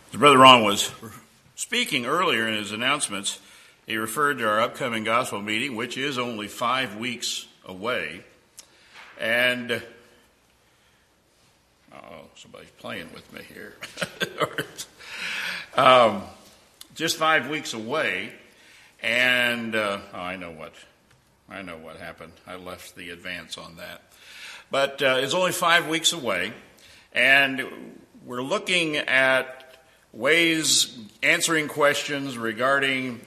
As Brother Ron was speaking earlier in his announcements, he referred to our upcoming gospel meeting, which is only 5 weeks away. And, somebody's playing with me here. Just 5 weeks away. And I know what happened. I left the advance on that. But it's only 5 weeks away. And we're looking at ways, answering questions regarding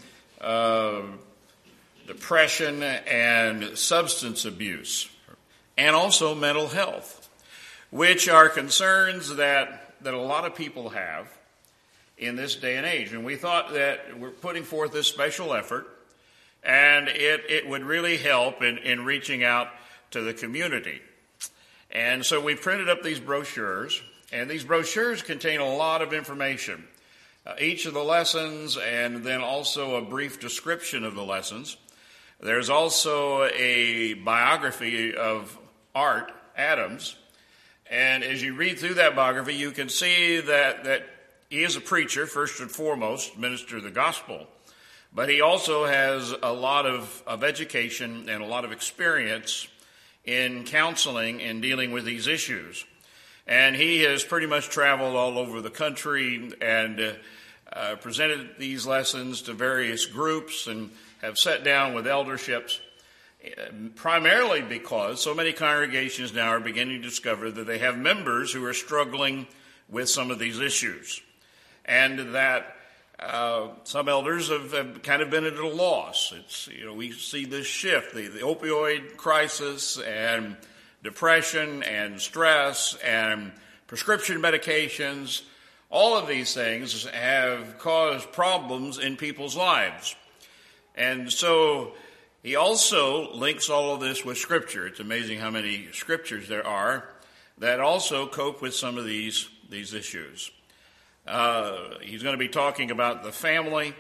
depression and substance abuse, and also mental health, which are concerns that a lot of people have in this day and age. And we thought that we're putting forth this special effort, and it would really help in reaching out to the community. And so we printed up these brochures, and these brochures contain a lot of information. Each of the lessons, and then also a brief description of the lessons. There's also a biography of Art Adams. And as you read through that biography, you can see that he is a preacher, first and foremost, minister of the gospel. But he also has a lot of education and a lot of experience in counseling and dealing with these issues. And he has pretty much traveled all over the country and presented these lessons to various groups and have sat down with elderships, primarily because so many congregations now are beginning to discover that they have members who are struggling with some of these issues. And that some elders have kind of been at a loss. We see this shift, the opioid crisis and depression and stress and prescription medications. All of these things have caused problems in people's lives. And so he also links all of this with Scripture. It's amazing how many Scriptures there are that also cope with some of these issues. He's going to be talking about the family.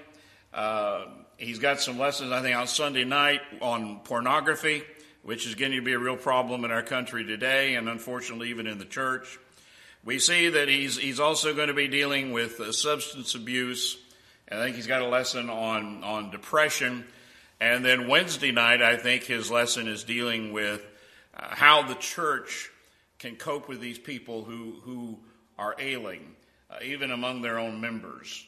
He's got some lessons, I think, on Sunday night on pornography, which is getting to be a real problem in our country today, and unfortunately even in the church. We see that he's also going to be dealing with substance abuse. I think he's got a lesson on depression. And then Wednesday night, I think his lesson is dealing with how the church can cope with these people who are ailing, even among their own members.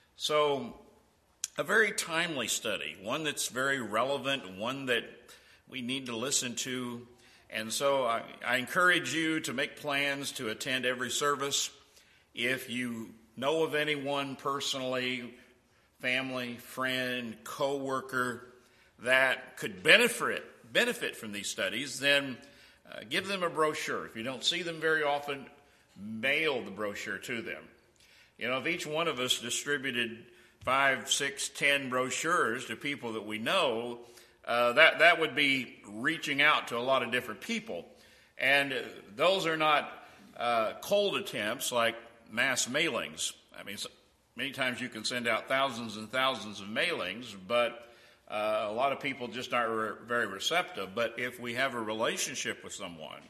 So a very timely study, one that's very relevant, one that we need to listen to. And so I encourage you to make plans to attend every service. If you know of anyone personally, family, friend, co-worker that could benefit from these studies, then give them a brochure. If you don't see them very often, mail the brochure to them. If each one of us distributed 5, 6, 10 brochures to people that we know, that would be reaching out to a lot of different people. And those are not cold attempts like mass mailings. I mean, many times you can send out thousands and thousands of mailings, but a lot of people just aren't very receptive. But if we have a relationship with someone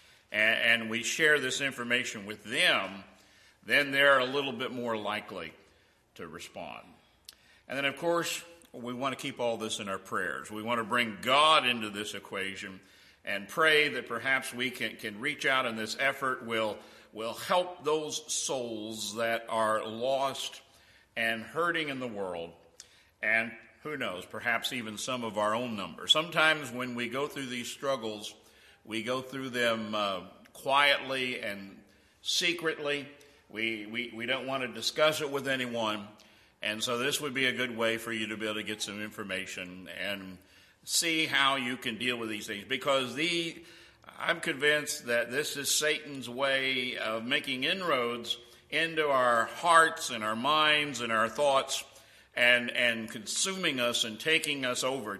and we share this information with them, then they're a little bit more likely to respond. And then, of course, we want to keep all this in our prayers. We want to bring God into this equation and pray that perhaps we can reach out in this effort, will help those souls that are lost and hurting in the world, and who knows, perhaps even some of our own numbers. Sometimes when we go through these struggles, we go through them quietly and secretly. We don't want to discuss it with anyone. And so this would be a good way for you to be able to get some information and see how you can deal with these things. Because I'm convinced that this is Satan's way of making inroads into our hearts and our minds and our thoughts and consuming us and taking us over,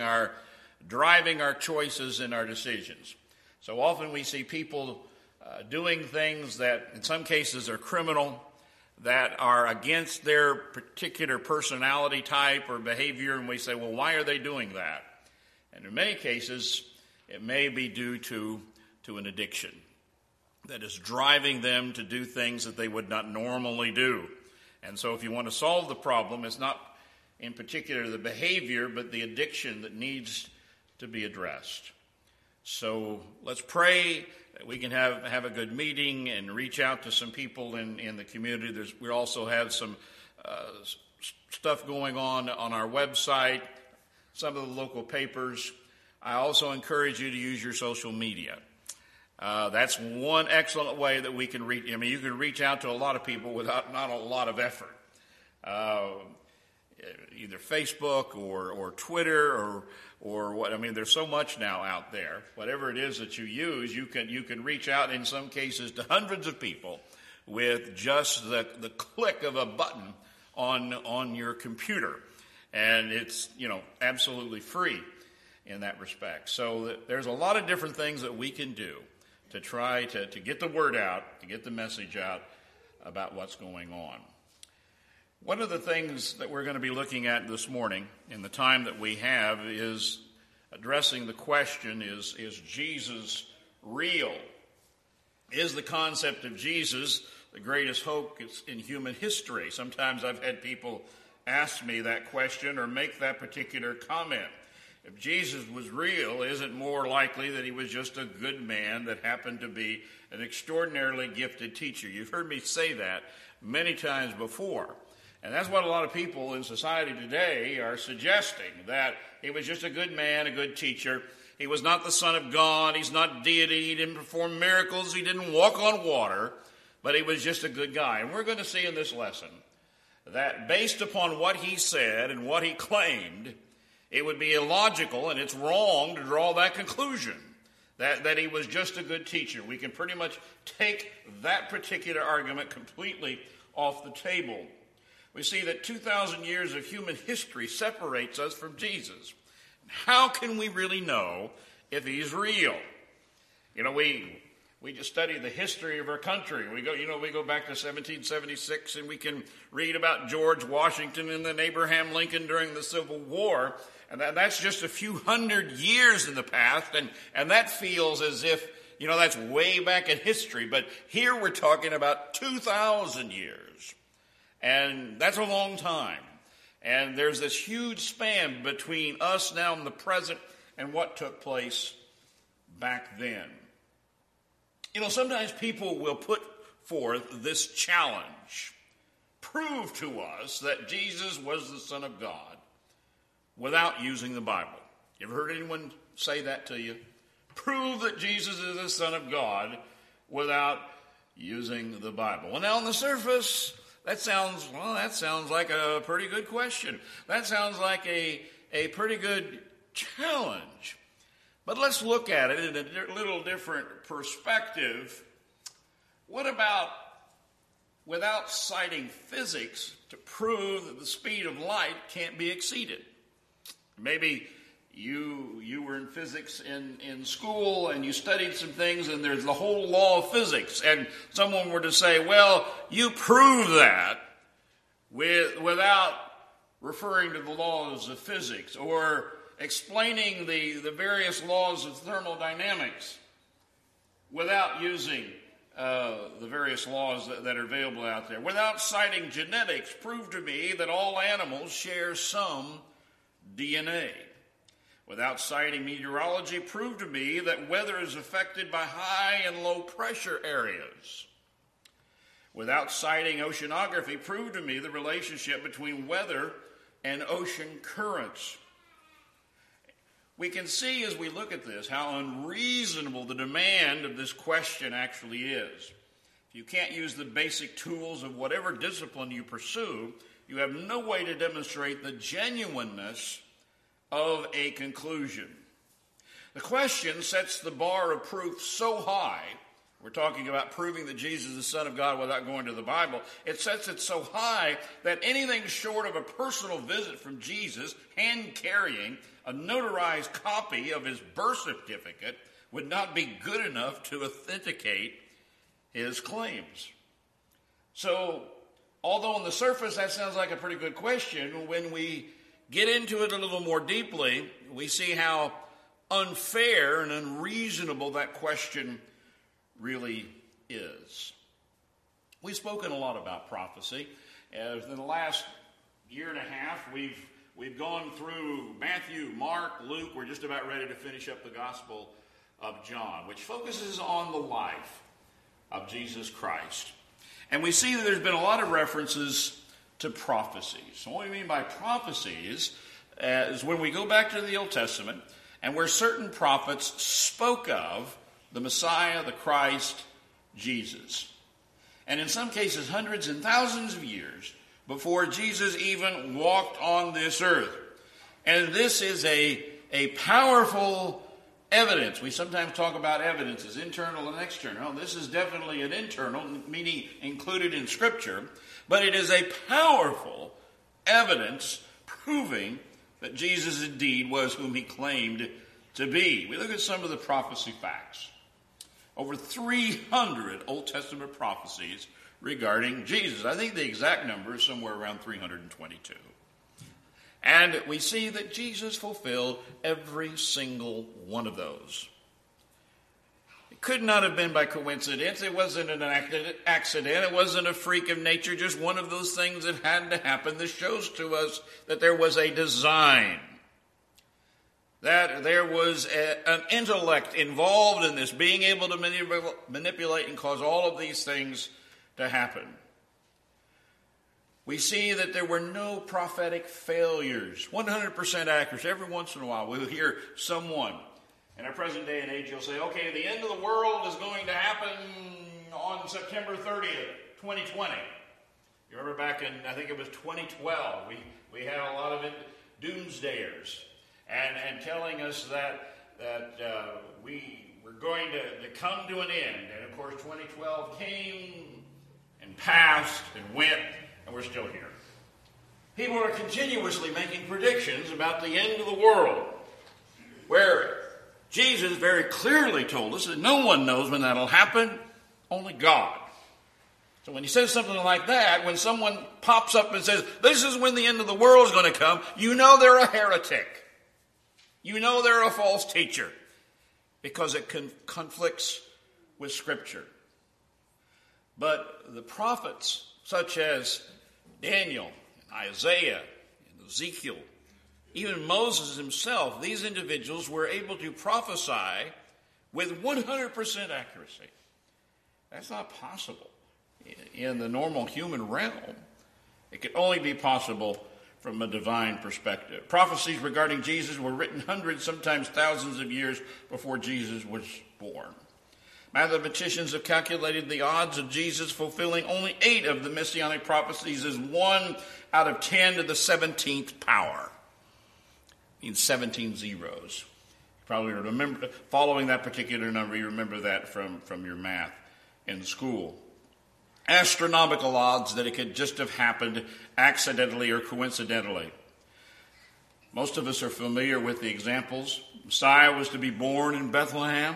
driving our choices and our decisions. So often we see people doing things that in some cases are criminal, that are against their particular personality type or behavior, and we say, well, why are they doing that? And in many cases, it may be due to an addiction that is driving them to do things that they would not normally do. And so if you want to solve the problem, it's not in particular the behavior, but the addiction that needs to be addressed. So let's pray that we can have a good meeting and reach out to some people in the community. We also have some stuff going on our website, some of the local papers. I also encourage you to use your social media. That's one excellent way that we can reach. I mean, you can reach out to a lot of people without not a lot of effort. Either Facebook or Twitter or what. I mean, there's so much now out there. Whatever it is that you use, you can reach out in some cases to hundreds of people with just the click of a button on your computer, and it's absolutely free in that respect. So there's a lot of different things that we can do to try to get the word out, to get the message out about what's going on. One of the things that we're going to be looking at this morning in the time that we have is addressing the question, is Jesus real? Is the concept of Jesus the greatest hope in human history? Sometimes I've had people ask me that question or make that particular comment. If Jesus was real, is it more likely that he was just a good man that happened to be an extraordinarily gifted teacher? You've heard me say that many times before. And that's what a lot of people in society today are suggesting, that he was just a good man, a good teacher. He was not the Son of God. He's not deity. He didn't perform miracles. He didn't walk on water. But he was just a good guy. And we're going to see in this lesson that based upon what he said and what he claimed, it would be illogical and it's wrong to draw that conclusion, that he was just a good teacher. We can pretty much take that particular argument completely off the table. We see that 2,000 years of human history separates us from Jesus. How can we really know if he's real? We just study the history of our country. We go back to 1776 and we can read about George Washington and then Abraham Lincoln during the Civil War. And that's just a few hundred years in the past. And that feels as if, that's way back in history. But here we're talking about 2,000 years. And that's a long time. And there's this huge span between us now in the present and what took place back then. Sometimes people will put forth this challenge. Prove to us that Jesus was the Son of God without using the Bible. You ever heard anyone say that to you? Prove that Jesus is the Son of God without using the Bible. Well, now on the surface, that sounds like a pretty good question. That sounds like a pretty good challenge. But let's look at it in a little different perspective. What about without citing physics to prove that the speed of light can't be exceeded? Maybe you were in physics in school and you studied some things and there's the whole law of physics, and someone were to say, well, you prove that without referring to the laws of physics or explaining the various laws of thermodynamics without using the various laws that are available out there. Without citing genetics, prove to me that all animals share some DNA. Without citing meteorology, prove to me that weather is affected by high and low pressure areas. Without citing oceanography, prove to me the relationship between weather and ocean currents. We can see as we look at this how unreasonable the demand of this question actually is. If you can't use the basic tools of whatever discipline you pursue, you have no way to demonstrate the genuineness of a conclusion. The question sets the bar of proof so high. We're talking about proving that Jesus is the Son of God without going to the Bible. It sets it so high that anything short of a personal visit from Jesus, hand-carrying a notarized copy of his birth certificate, would not be good enough to authenticate his claims. So, although on the surface that sounds like a pretty good question, when we get into it a little more deeply, we see how unfair and unreasonable that question really is. We've spoken a lot about prophecy. In the last year and a half, we've gone through Matthew, Mark, Luke. We're just about ready to finish up the Gospel of John, which focuses on the life of Jesus Christ. And we see that there's been a lot of references to prophecies. So what we mean by prophecies is when we go back to the Old Testament and where certain prophets spoke of the Messiah, the Christ, Jesus. And in some cases, hundreds and thousands of years before Jesus even walked on this earth. And this is a powerful evidence. We sometimes talk about evidence as internal and external. This is definitely an internal, meaning included in Scripture. But it is a powerful evidence proving that Jesus indeed was whom he claimed to be. We look at some of the prophecy facts. Over 300 Old Testament prophecies regarding Jesus. I think the exact number is somewhere around 322. And we see that Jesus fulfilled every single one of those. It could not have been by coincidence. It wasn't an accident. It wasn't a freak of nature, just one of those things that had to happen. This shows to us that there was a design, that there was an intellect involved in this, being able to manipulate and cause all of these things to happen. We see that there were no prophetic failures, 100% accuracy. Every once in a while we'll hear someone in our present day and age, you'll say, okay, the end of the world is going to happen on September 30th, 2020. You remember back in, I think it was 2012, we had a lot of doomsdayers and telling us that we were going to come to an end. And of course 2012 came and passed and went, and we're still here. People are continuously making predictions about the end of the world, where Jesus very clearly told us that no one knows when that'll happen, only God. So when he says something like that, when someone pops up and says, this is when the end of the world is going to come, you know they're a heretic. You know they're a false teacher, because it conflicts with Scripture. But the prophets, such as Daniel, and Isaiah, and Ezekiel, even Moses himself, these individuals were able to prophesy with 100% accuracy. That's not possible in the normal human realm. It could only be possible from a divine perspective. Prophecies regarding Jesus were written hundreds, sometimes thousands of years before Jesus was born. Mathematicians have calculated the odds of Jesus fulfilling only 8 of the messianic prophecies as 1 out of 10 to the 17th power. Means 17 zeros. You probably remember, following that particular number, you remember that from your math in school. Astronomical odds that it could just have happened accidentally or coincidentally. Most of us are familiar with the examples. Messiah was to be born in Bethlehem.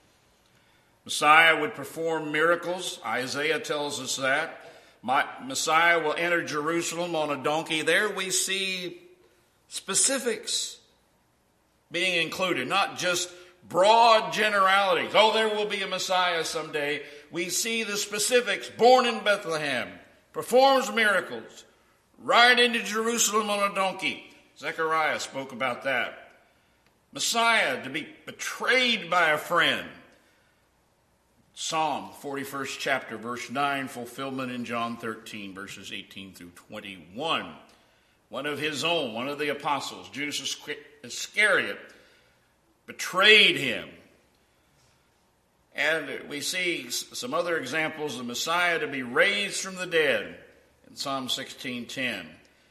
Messiah would perform miracles. Isaiah tells us that. Messiah will enter Jerusalem on a donkey. There we see specifics being included, not just broad generalities. Oh, there will be a Messiah someday. We see the specifics. Born in Bethlehem, performs miracles, ride into Jerusalem on a donkey. Zechariah spoke about that. Messiah to be betrayed by a friend. Psalm 41st chapter, verse 9, fulfillment in John 13, verses 18 through 21. One of his own, one of the apostles, Judas Iscariot, betrayed him. And we see some other examples, the Messiah to be raised from the dead in Psalm 16:10.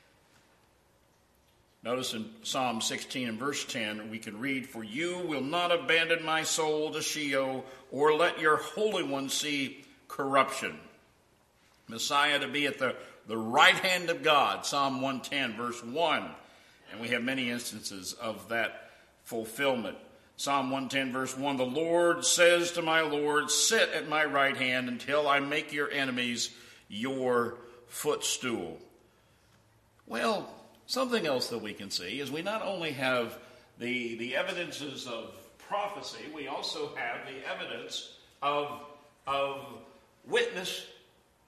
Notice in Psalm 16 and verse 10, we can read, for you will not abandon my soul to Sheol, or let your Holy One see corruption. Messiah to be at the right hand of God, Psalm 110, verse 1. And we have many instances of that fulfillment. Psalm 110, verse 1, the Lord says to my Lord, sit at my right hand until I make your enemies your footstool. Well, something else that we can see is we not only have the evidences of prophecy, we also have the evidence of witness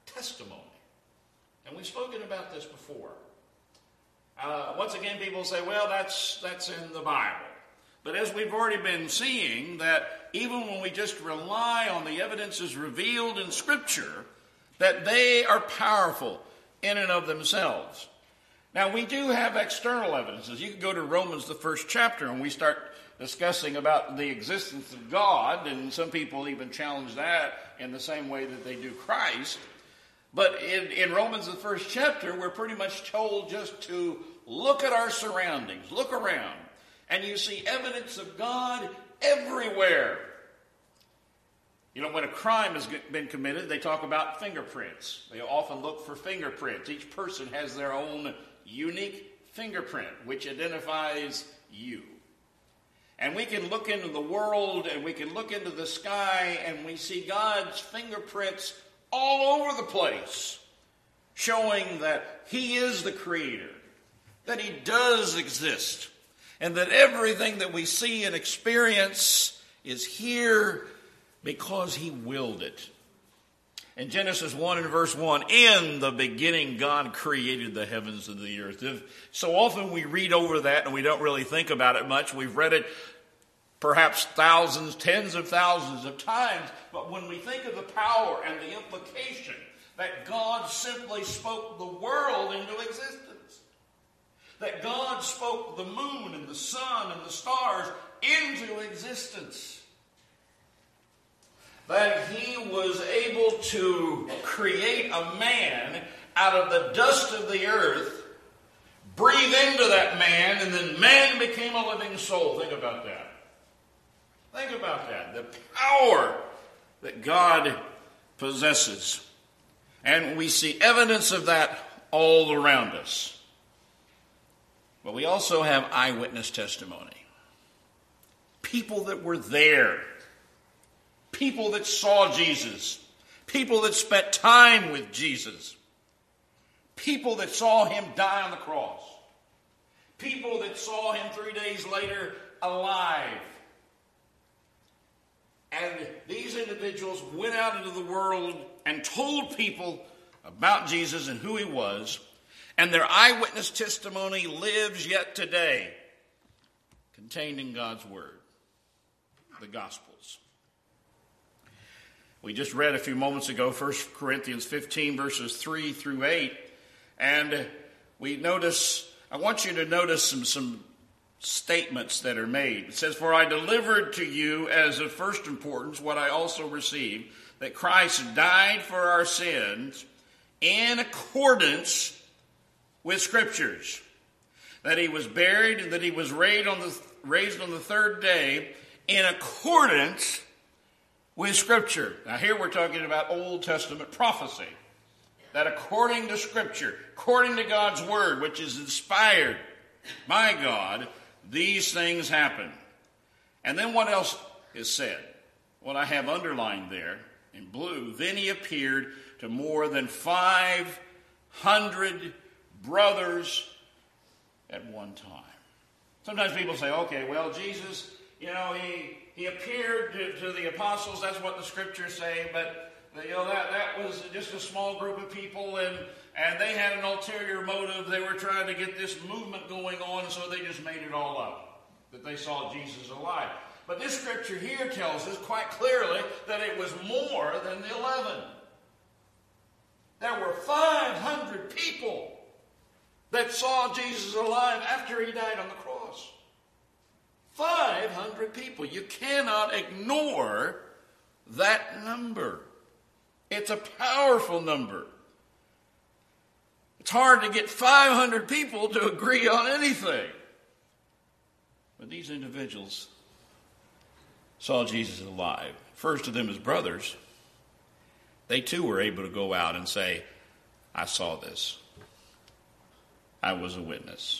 testimony. And we've spoken about this before. Once again, people say, well, that's in the Bible. But as we've already been seeing, that even when we just rely on the evidences revealed in Scripture, that they are powerful in and of themselves. Now, we do have external evidences. You can go to Romans, the 1st chapter, and we start discussing about the existence of God, and some people even challenge that in the same way that they do Christ. But in Romans, the 1st chapter, we're pretty much told just to look at our surroundings, look around, and you see evidence of God everywhere. You know, when a crime has been committed, they talk about fingerprints. They often look for fingerprints. Each person has their own unique fingerprint, which identifies you. And we can look into the world, and we can look into the sky, and we see God's fingerprints all over the place, showing that He is the Creator, that He does exist, and that everything that we see and experience is here because He willed it. In Genesis 1 and verse 1, in the beginning God created the heavens and the earth. So often we read over that and we don't really think about it much. We've read it perhaps thousands, tens of thousands of times. But when we think of the power and the implication that God simply spoke the world into existence, that God spoke the moon and the sun and the stars into existence, that He was able to create a man out of the dust of the earth, breathe into that man, and then man became a living soul. Think about that. Think about that. The power that God possesses. And we see evidence of that all around us. But we also have eyewitness testimony. People that were there. People that saw Jesus. People that spent time with Jesus. People that saw Him die on the cross. People that saw Him 3 days later alive. And these individuals went out into the world and told people about Jesus and who He was. And their eyewitness testimony lives yet today, contained in God's Word, the Gospels. We just read a few moments ago 1 Corinthians 15 verses 3 through 8. And I want you to notice some statements that are made. It says, "For I delivered to you as of first importance what I also received, that Christ died for our sins in accordance with Scriptures, that He was buried and that He was raised on the third day in accordance with Scripture." Now here we're talking about Old Testament prophecy. That according to Scripture, according to God's Word, which is inspired by God, these things happen. And then what else is said? What I have underlined there in blue, "Then He appeared to more than 500 brothers at one time." Sometimes people say, okay, well, Jesus, He appeared to the apostles. That's what the Scriptures say, but that was just a small group of people, and they had an ulterior motive. They were trying to get this movement going on, so they just made it all up, that they saw Jesus alive. But this Scripture here tells us quite clearly that it was more than the 11. There were 500 people that saw Jesus alive after He died on the cross. 500 people. You cannot ignore that number. It's a powerful number. It's hard to get 500 people to agree on anything. But these individuals saw Jesus alive. First of them as brothers. They too were able to go out and say, "I saw this. I was a witness."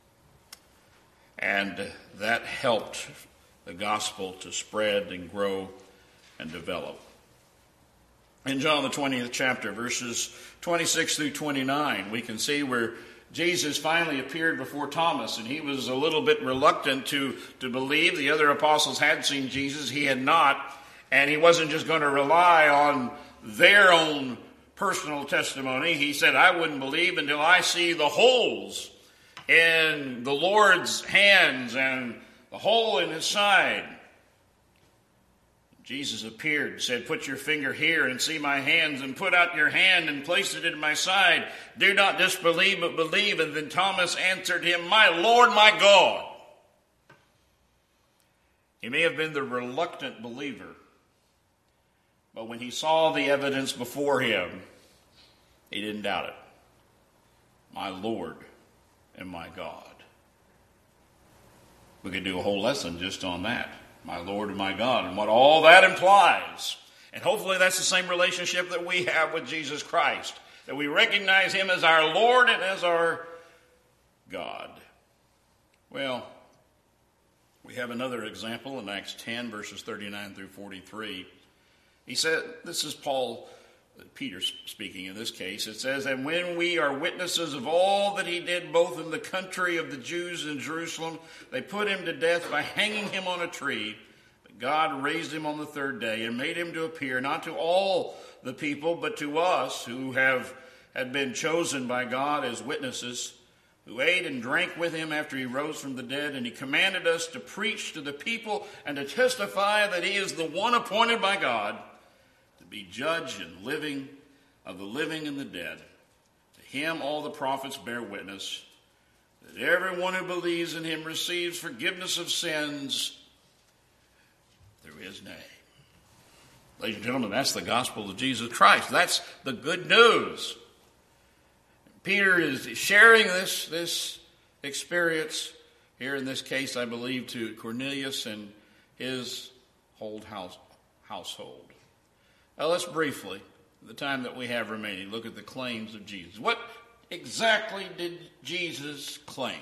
And that helped the gospel to spread and grow and develop. In John the 20th chapter, verses 26 through 29, we can see where Jesus finally appeared before Thomas, and he was a little bit reluctant to believe. The other apostles had seen Jesus. He had not, and he wasn't just going to rely on their own personal testimony. He said, I wouldn't believe until I see the holes in the Lord's hands and the hole in his side. Jesus appeared and said, put your finger here and see my hands, and put out your hand and place it in my side. Do not disbelieve, but believe. And then Thomas answered him, my Lord, my God. He may have been the reluctant believer, but when he saw the evidence before him, he didn't doubt it. My Lord and my God. We could do a whole lesson just on that. My Lord and my God, and what all that implies. And hopefully that's the same relationship that we have with Jesus Christ, that we recognize him as our Lord and as our God. Well, we have another example in Acts 10, verses 39 through 43. He said, this is Peter speaking in this case. It says, and when we are witnesses of all that he did both in the country of the Jews in Jerusalem, they put him to death by hanging him on a tree. But God raised him on the third day and made him to appear, not to all the people, but to us who had been chosen by God as witnesses, who ate and drank with him after he rose from the dead. And he commanded us to preach to the people and to testify that he is the one appointed by God to be judge and living of the living and the dead. To him all the prophets bear witness that everyone who believes in him receives forgiveness of sins through his name. Ladies and gentlemen, that's the gospel of Jesus Christ. That's the good news. Peter is sharing this experience here in this case, I believe, to Cornelius and his whole household. Now let's briefly, the time that we have remaining, look at the claims of Jesus. What exactly did Jesus claim?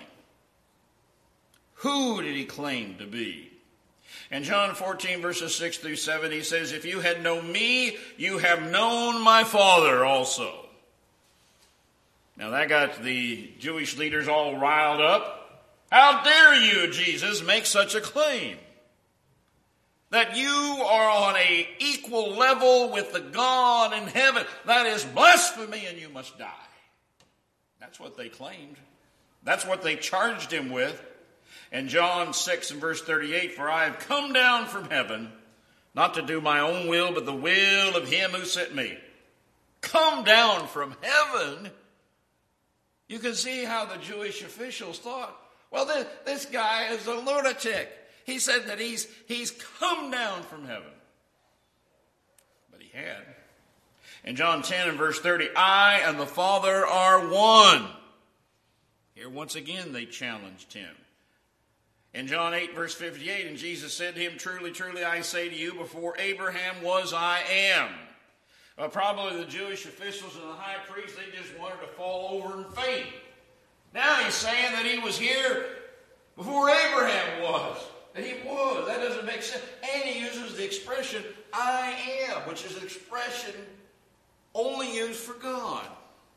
Who did he claim to be? In John 14, verses 6 through 7, he says, if you had known me, you have known my Father also. Now that got the Jewish leaders all riled up. How dare you, Jesus, make such a claim? That you are on an equal level with the God in heaven. That is blasphemy and you must die. That's what they claimed. That's what they charged him with. In John 6 and verse 38, for I have come down from heaven, not to do my own will, but the will of him who sent me. Come down from heaven? You can see how the Jewish officials thought, well, this guy is a lunatic. He said that he's come down from heaven. But he had. In John 10 and verse 30, I and the Father are one. Here once again they challenged him. In John 8 verse 58, and Jesus said to him, truly, truly, I say to you, before Abraham was, I am. Well, probably the Jewish officials and the high priest, they just wanted to fall over and faint. Now he's saying that he was here before Abraham was. That he was. That doesn't make sense. And he uses the expression, I am, which is an expression only used for God.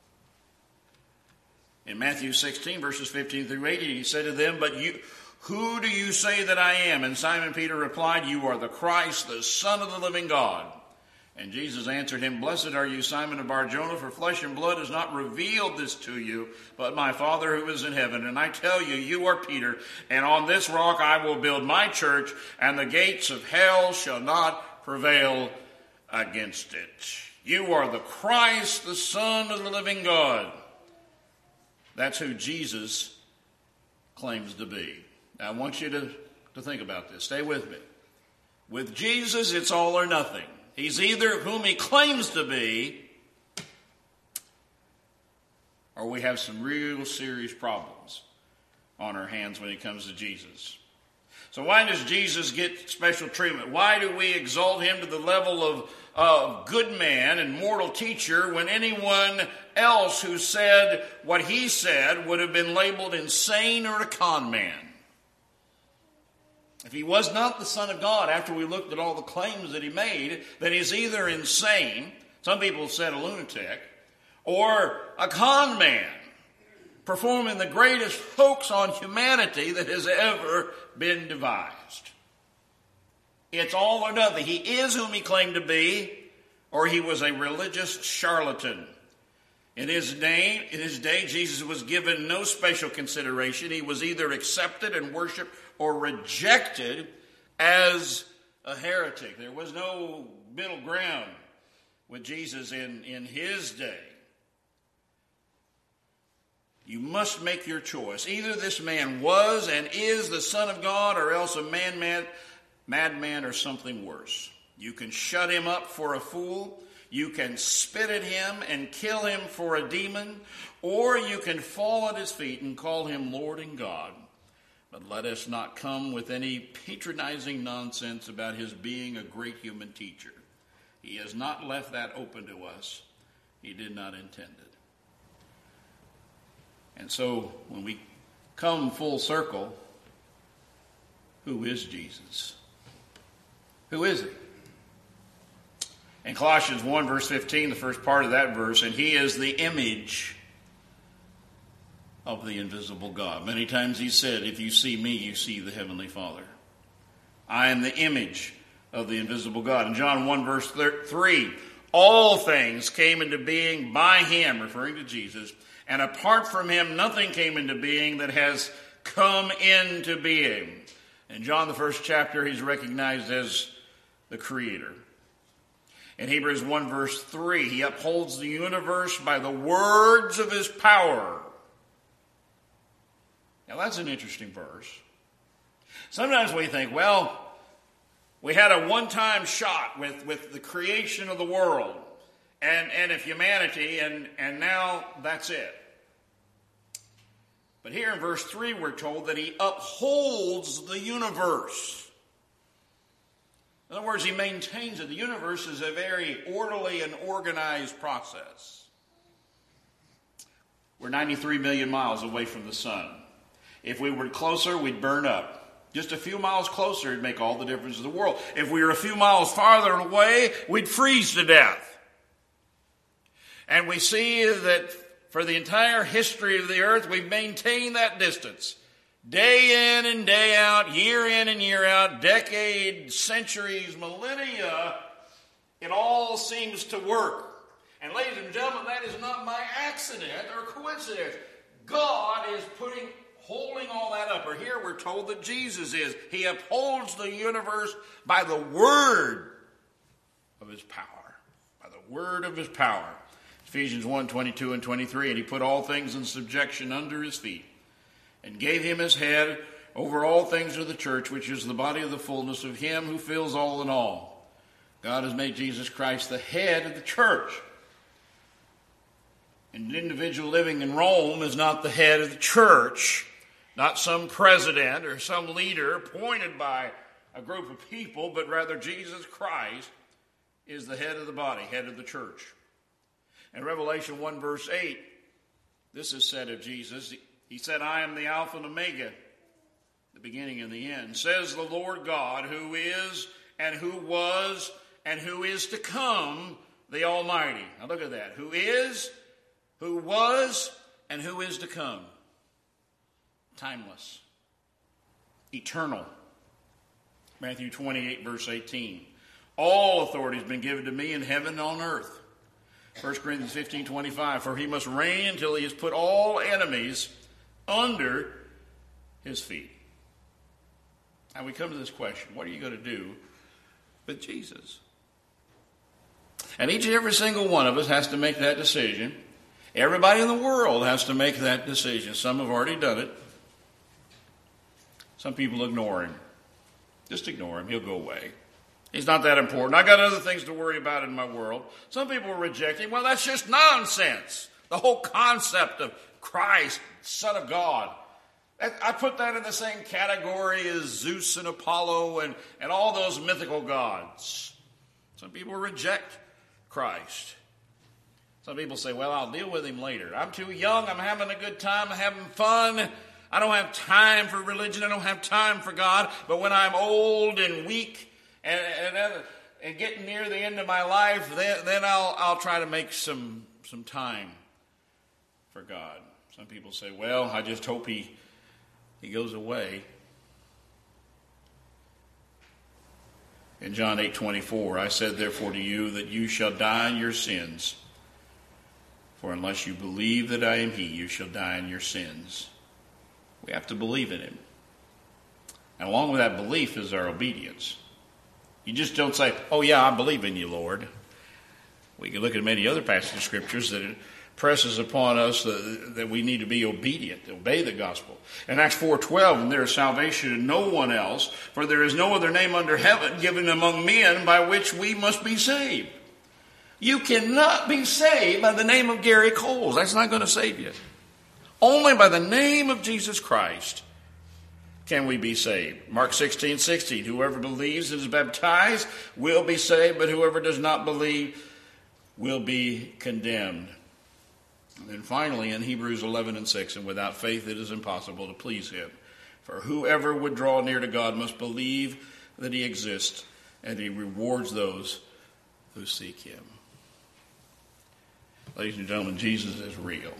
In Matthew 16, verses 15 through 18, he said to them, but who do you say that I am? And Simon Peter replied, you are the Christ, the Son of the living God. And Jesus answered him, blessed are you, Simon of Bar-Jonah, for flesh and blood has not revealed this to you, but my Father who is in heaven. And I tell you, you are Peter, and on this rock I will build my church, and the gates of hell shall not prevail against it. You are the Christ, the Son of the living God. That's who Jesus claims to be. Now, I want you to think about this. Stay with me. With Jesus, it's all or nothing. He's either whom he claims to be, or we have some real serious problems on our hands when it comes to Jesus. So why does Jesus get special treatment? Why do we exalt him to the level of good man and mortal teacher when anyone else who said what he said would have been labeled insane or a con man? If he was not the Son of God, after we looked at all the claims that he made, then he's either insane, some people said a lunatic, or a con man, performing the greatest hoax on humanity that has ever been devised. It's all or nothing. He is whom he claimed to be, or he was a religious charlatan. In his day, Jesus was given no special consideration. He was either accepted and worshiped or rejected as a heretic. There was no middle ground with Jesus in his day. You must make your choice. Either this man was and is the Son of God, or else a madman, or something worse. You can shut him up for a fool. You can spit at him and kill him for a demon, or you can fall at his feet and call him Lord and God. But let us not come with any patronizing nonsense about his being a great human teacher. He has not left that open to us. He did not intend it. And so when we come full circle, who is Jesus? Who is he? In Colossians 1, verse 15, the first part of that verse, and he is the image of the invisible God. Many times he said, if you see me, you see the Heavenly Father. I am the image of the invisible God. In John 1, verse 3, all things came into being by him, referring to Jesus, and apart from him, nothing came into being that has come into being. In John, the first chapter, he's recognized as the Creator. In Hebrews 1, verse 3, he upholds the universe by the words of his power. Now, that's an interesting verse. Sometimes we think, well, we had a one-time shot with the creation of the world and of humanity, and now that's it. But here in verse 3, we're told that he upholds the universe. In other words, he maintains it. The universe is a very orderly and organized process. We're 93 million miles away from the sun. If we were closer, we'd burn up. Just a few miles closer would make all the difference in the world. If we were a few miles farther away, we'd freeze to death. And we see that for the entire history of the earth, we've maintained that distance. Day in and day out, year in and year out, decades, centuries, millennia, it all seems to work. And ladies and gentlemen, that is not by accident or coincidence. God is holding all that up. Or here we're told that Jesus is. He upholds the universe by the word of his power. By the word of his power. Ephesians 1, 22 and 23. And he put all things in subjection under his feet, and gave him his head over all things to the church, which is the body of the fullness of him who fills all in all. God has made Jesus Christ the head of the church. An individual living in Rome is not the head of the church, not some president or some leader appointed by a group of people, but rather Jesus Christ is the head of the body, head of the church. In Revelation 1, verse 8, this is said of Jesus. He said, I am the Alpha and Omega, the beginning and the end. Says the Lord God, who is and who was and who is to come, the Almighty. Now look at that. Who is, who was, and who is to come. Timeless. Eternal. Matthew 28, verse 18. All authority has been given to me in heaven and on earth. 1 Corinthians 15, 25. For he must reign until he has put all enemies under his feet. Now we come to this question. What are you going to do with Jesus? And each and every single one of us has to make that decision. Everybody in the world has to make that decision. Some have already done it. Some people ignore him. Just ignore him. He'll go away. He's not that important. I got other things to worry about in my world. Some people reject him. Well, that's just nonsense. The whole concept of Christ, Son of God. I put that in the same category as Zeus and Apollo and all those mythical gods. Some people reject Christ. Some people say, well, I'll deal with him later. I'm too young. I'm having a good time. I'm having fun. I don't have time for religion. I don't have time for God. But when I'm old and weak and getting near the end of my life, then I'll try to make some time for God. Some people say, well, I just hope he goes away. In John 8:24, I said therefore to you that you shall die in your sins. For unless you believe that I am he, you shall die in your sins. We have to believe in him. And along with that belief is our obedience. You just don't say, oh yeah, I believe in you, Lord. We can look at many other passages of scriptures that it presses upon us that we need to be obedient, to obey the gospel. In Acts 4:12, and there is salvation in no one else, for there is no other name under heaven given among men by which we must be saved. You cannot be saved by the name of Gary Coles. That's not going to save you. Only by the name of Jesus Christ can we be saved. Mark 16:16, whoever believes and is baptized will be saved, but whoever does not believe will be condemned. And then finally in Hebrews 11:6, and without faith it is impossible to please him. For whoever would draw near to God must believe that he exists, and he rewards those who seek him. Ladies and gentlemen, Jesus is real.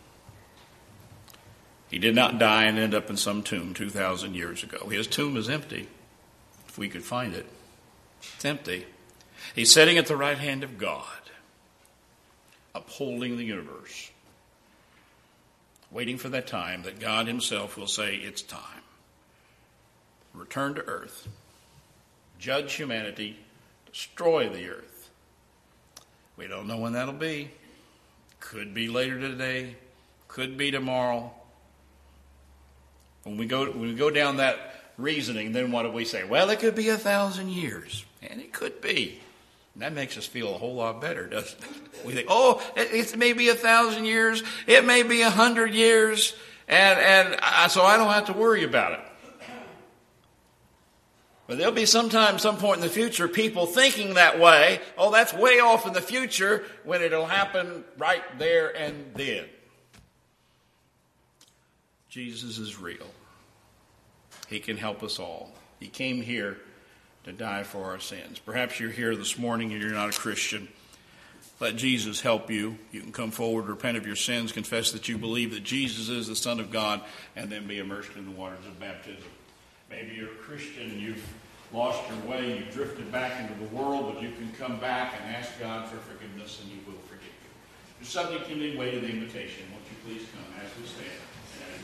He did not die and end up in some tomb 2,000 years ago. His tomb is empty, if we could find it. It's empty. He's sitting at the right hand of God, upholding the universe, waiting for that time that God himself will say, it's time. Return to earth, judge humanity, destroy the earth. We don't know when that'll be. Could be later today, could be tomorrow. When we go down that reasoning, then what do we say? Well, it could be 1,000 years, and it could be. And that makes us feel a whole lot better, doesn't it? We think, oh, it may be 1,000 years, it may be 100 years, and so I don't have to worry about it. But there'll be some point in the future, people thinking that way. Oh, that's way off in the future, when it'll happen right there and then. Jesus is real. He can help us all. He came here to die for our sins. Perhaps you're here this morning and you're not a Christian. Let Jesus help you. You can come forward, repent of your sins, confess that you believe that Jesus is the Son of God, and then be immersed in the waters of baptism. Maybe you're a Christian and you've lost your way, you've drifted back into the world, but you can come back and ask God for forgiveness, and he will forgive you. You're subject to the way to the invitation. Won't you please come as we stand?